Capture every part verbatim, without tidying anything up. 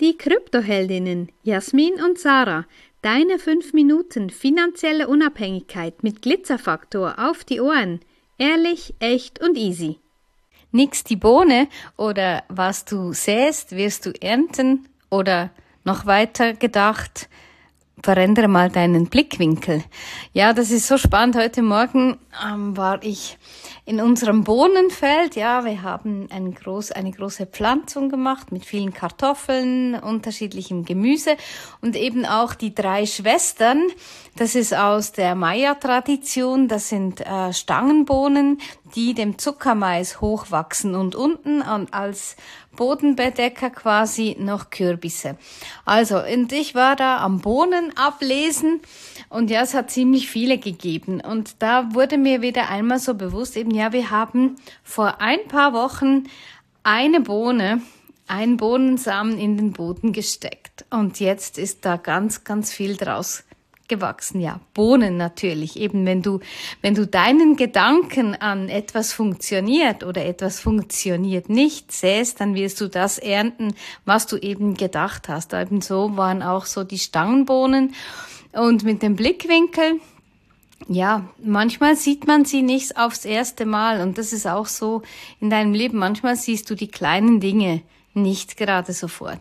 die Kryptoheldinnen Jasmin und Sarah. Deine fünf Minuten finanzielle Unabhängigkeit mit Glitzerfaktor auf die Ohren. Ehrlich, echt und easy. Nix die Bohne oder was du säst, wirst du ernten oder noch weiter gedacht, verändere mal deinen Blickwinkel. Ja, das ist so spannend. Heute Morgen ähm, war ich in unserem Bohnenfeld. Ja, wir haben ein groß, eine große Pflanzung gemacht mit vielen Kartoffeln, unterschiedlichem Gemüse und eben auch die drei Schwestern. Das ist aus der Maya-Tradition. Das sind äh, Stangenbohnen, die dem Zuckermais hochwachsen und unten an, als Bodenbedecker quasi noch Kürbisse. Also, und ich war da am Bohnen ablesen und ja, es hat ziemlich viele gegeben. Und da wurde mir wieder einmal so bewusst, eben ja, wir haben vor ein paar Wochen eine Bohne, einen Bohnensamen in den Boden gesteckt. Und jetzt ist da ganz, ganz viel draus gewachsen, ja, Bohnen natürlich. Eben wenn du, wenn du deinen Gedanken an etwas funktioniert oder etwas funktioniert nicht säst, dann wirst du das ernten, was du eben gedacht hast. Eben so waren auch so die Stangenbohnen. Und mit dem Blickwinkel, ja, manchmal sieht man sie nicht aufs erste Mal. Und das ist auch so in deinem Leben. Manchmal siehst du die kleinen Dinge nicht gerade sofort.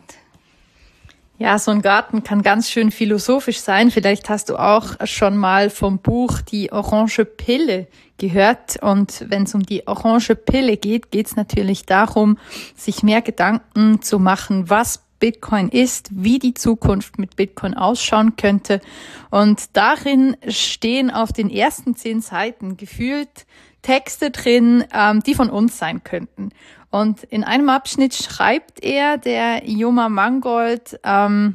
Ja, so ein Garten kann ganz schön philosophisch sein. Vielleicht hast du auch schon mal vom Buch Die Orange Pille gehört. Und wenn es um die Orange Pille geht, geht es natürlich darum, sich mehr Gedanken zu machen, was Bitcoin ist, wie die Zukunft mit Bitcoin ausschauen könnte. Und darin stehen auf den ersten zehn Seiten gefühlt Texte drin, ähm, die von uns sein könnten. Und in einem Abschnitt schreibt er, der Joma Mangold, ähm,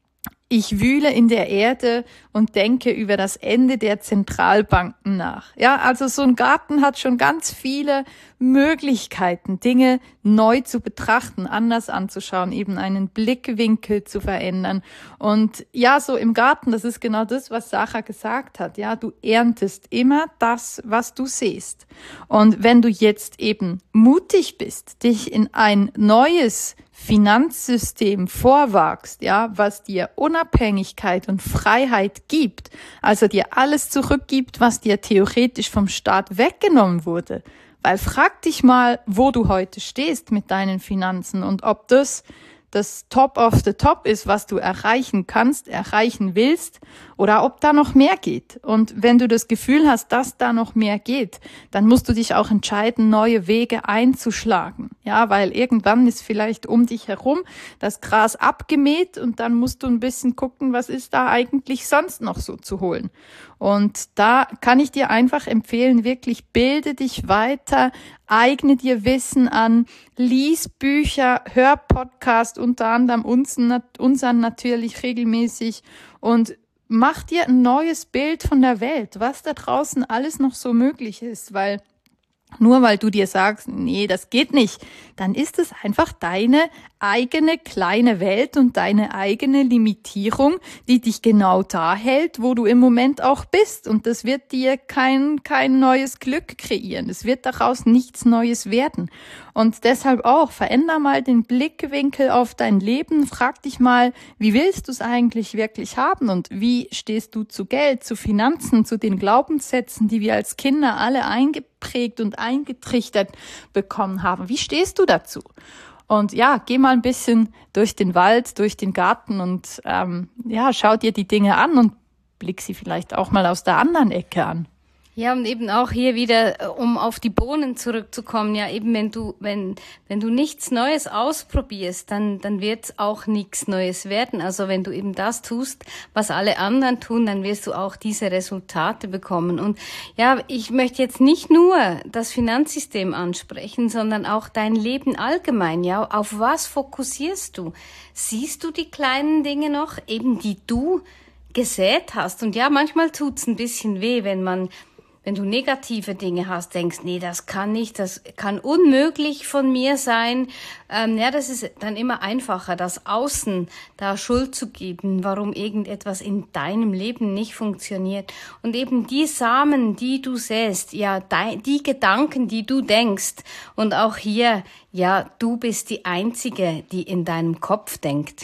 ich wühle in der Erde und denke über das Ende der Zentralbanken nach. Ja, also so ein Garten hat schon ganz viele Möglichkeiten, Dinge neu zu betrachten, anders anzuschauen, eben einen Blickwinkel zu verändern. Und ja, so im Garten, das ist genau das, was Sarah gesagt hat. Ja, du erntest immer das, was du siehst. Und wenn du jetzt eben mutig bist, dich in ein neues Finanzsystem vorwagst, ja, was dir Unabhängigkeit und Freiheit gibt, also dir alles zurückgibt, was dir theoretisch vom Staat weggenommen wurde. Weil frag dich mal, wo du heute stehst mit deinen Finanzen und ob das das Top of the Top ist, was du erreichen kannst, erreichen willst, oder ob da noch mehr geht. Und wenn du das Gefühl hast, dass da noch mehr geht, dann musst du dich auch entscheiden, neue Wege einzuschlagen. Ja, weil irgendwann ist vielleicht um dich herum das Gras abgemäht und dann musst du ein bisschen gucken, was ist da eigentlich sonst noch so zu holen. Und da kann ich dir einfach empfehlen, wirklich bilde dich weiter, eigne dir Wissen an, lies Bücher, hör Podcast, unter anderem unseren, unseren natürlich regelmäßig und mach dir ein neues Bild von der Welt, was da draußen alles noch so möglich ist, weil nur weil du dir sagst, nee, das geht nicht, dann ist es einfach deine eigene kleine Welt und deine eigene Limitierung, die dich genau da hält, wo du im Moment auch bist. Und das wird dir kein, kein neues Glück kreieren. Es wird daraus nichts Neues werden. Und deshalb auch, veränder mal den Blickwinkel auf dein Leben. Frag dich mal, wie willst du es eigentlich wirklich haben? Und wie stehst du zu Geld, zu Finanzen, zu den Glaubenssätzen, die wir als Kinder alle eingeprägt und eingetrichtert bekommen haben? Wie stehst du dazu? Und ja, geh mal ein bisschen durch den Wald, durch den Garten und ähm, ja, schau dir die Dinge an und blick sie vielleicht auch mal aus der anderen Ecke an. Ja, und eben auch hier wieder, um auf die Bohnen zurückzukommen, ja, eben wenn du, wenn, wenn du nichts Neues ausprobierst, dann, dann wird auch nichts Neues werden. Also wenn du eben das tust, was alle anderen tun, dann wirst du auch diese Resultate bekommen. Und ja, ich möchte jetzt nicht nur das Finanzsystem ansprechen, sondern auch dein Leben allgemein, ja. Auf was fokussierst du? Siehst du die kleinen Dinge noch, eben die du gesät hast? Und ja, manchmal tut's ein bisschen weh, wenn man Wenn du negative Dinge hast, denkst, nee, das kann nicht, das kann unmöglich von mir sein. Ähm, ja, das ist dann immer einfacher, das Außen da Schuld zu geben, warum irgendetwas in deinem Leben nicht funktioniert. Und eben die Samen, die du säst, ja, die, die Gedanken, die du denkst. Und auch hier, ja, du bist die Einzige, die in deinem Kopf denkt.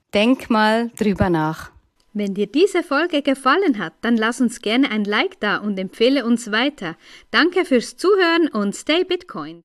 Denk mal drüber nach. Wenn dir diese Folge gefallen hat, dann lass uns gerne ein Like da und empfehle uns weiter. Danke fürs Zuhören und stay Bitcoin.